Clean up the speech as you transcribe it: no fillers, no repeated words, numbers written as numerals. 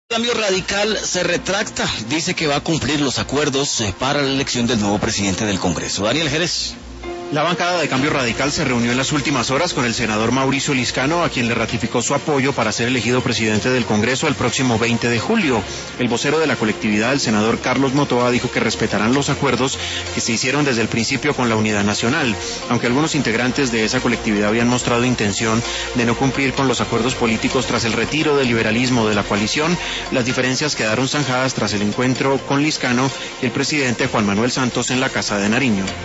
Cambio Radical se retracta, dice que va a cumplir los acuerdos para la elección del nuevo presidente del Congreso. Daniel Jerez. La bancada de Cambio Radical se reunió en las últimas horas con el senador Mauricio Liscano, a quien le ratificó su apoyo para ser elegido presidente del Congreso el próximo 20 de julio. El vocero de la colectividad, el senador Carlos Motoa, dijo que respetarán los acuerdos que se hicieron desde el principio con la Unidad Nacional, aunque algunos integrantes de esa colectividad habían mostrado intención de no cumplir con los acuerdos políticos tras el retiro del liberalismo de la coalición. Las diferencias quedaron zanjadas tras el encuentro con Liscano y el presidente Juan Manuel Santos en la Casa de Nariño.